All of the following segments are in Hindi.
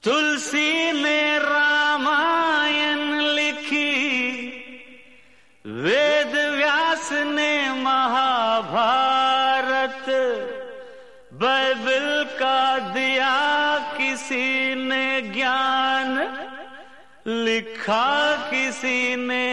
तुलसी ने रामायण लिखी, वेद व्यास ने महाभारत, बाइबल का दिया किसी ने ज्ञान, लिखा किसी ने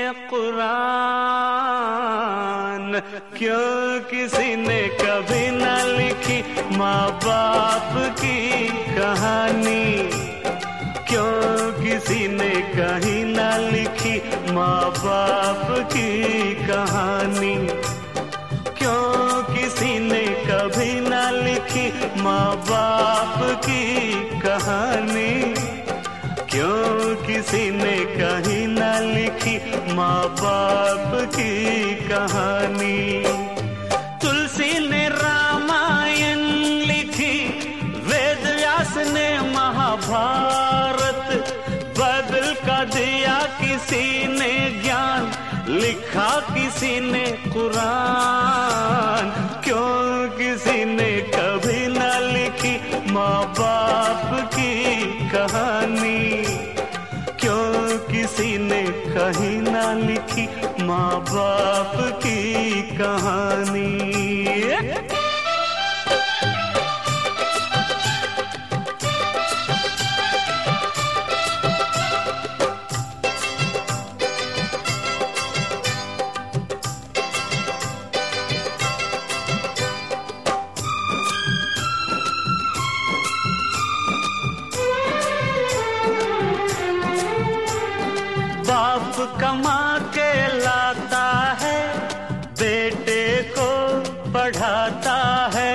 कुरान। क्यों किसी ने कभी न लिखी माँ बाप की कहानी, क्यों किसी ने कहीं न लिखी माँ बाप की कहानी, क्यों किसी ने कभी न लिखी माँ बाप की कहानी, क्यों किसी ने कहीं न लिखी माँ बाप की कहानी। तुलसी ने रामायण लिखी, वेद व्यास ने महाभारत, बाइबल का दिया किसी ने ज्ञान, लिखा किसी ने कुरान। क्यों किसी ने कभी न लिखी माँ बाप की कहानी, क्यों किसी ने कहीं न लिखी माँ बाप की कहानी। बाप कमा के लाता है, बेटे को पढ़ाता है।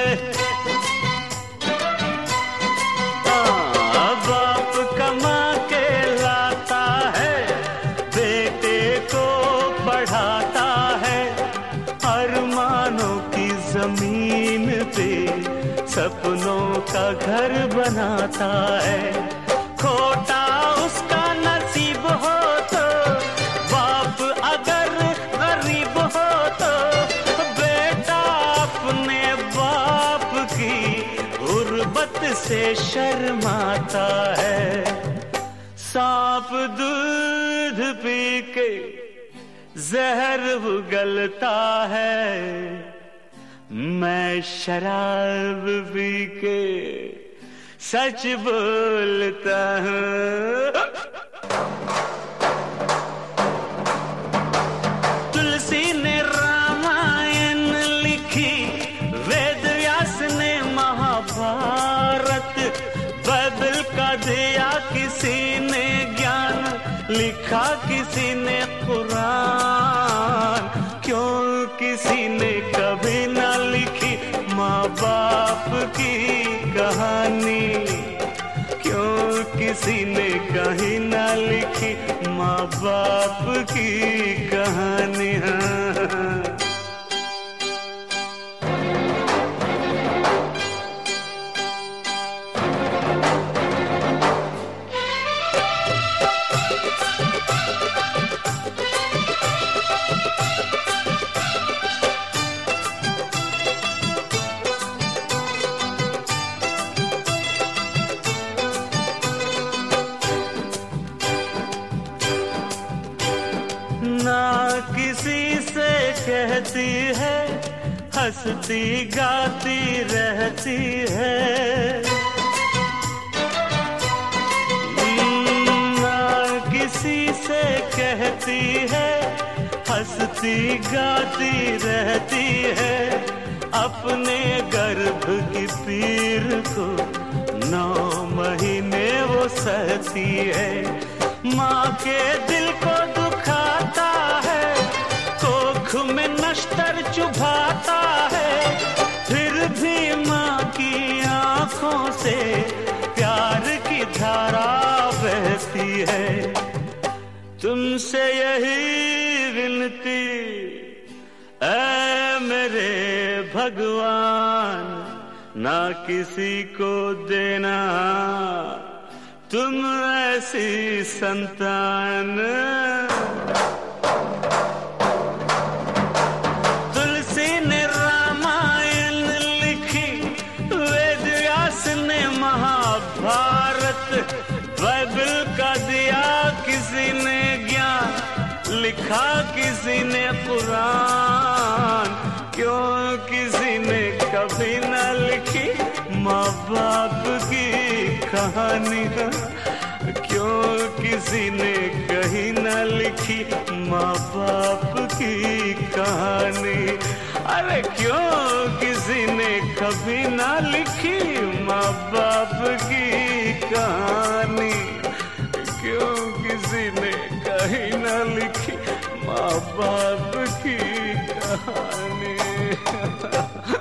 बाप कमा के लाता है, बेटे को पढ़ाता है। अरमानों की जमीन पे सपनों का घर बनाता है। खोटा उसका नसीब हो तो, बाप अगर गरीब हो तो, बेटा अपने बाप की गुर्बत से शर्माता है। सांप दूध पी के जहर उगलता है, मैं शराब पी के सच बोलता हूँ। तुलसी ने रामायण लिखी, वेद व्यास ने महाभारत, बाइबल का दिया किसी ने ज्ञान, लिखा किसी ने कुरान। क्यों किसी ने कभी न लिखी माँ बाप की कहानी, क्यों किसी ने कहीं न लिखी माँ बाप की कहानी। ना किसी से कहती है, हंसती गाती रहती है। ना किसी से कहती है, हंसती गाती रहती है। अपने गर्भ की पीर को 9 महीने वो सहती है। माँ के दिल को दुखाता है, कोख में नश्तर चुभाता है, फिर भी माँ की आंखों से प्यार की धारा बहती है। तुमसे यही विनती ऐ मेरे भगवान, ना किसी को देना तुम ऐसी संतान। तुलसी ने रामायण लिखी, वेद व्यास ने महाभारत, बाइबल का दिया किसी ने ज्ञान, लिखा किसी ने कुरान, क्यों किसी ने कभी न लिखी माँ बाप की कहानी, क्यों किसी ने कहीं न लिखी माँ बाप की कहानी, अरे क्यों किसी ने कभी न लिखी माँ बाप की कहानी, क्यों किसी ने कहीं न लिखी माँ बाप की कहानी।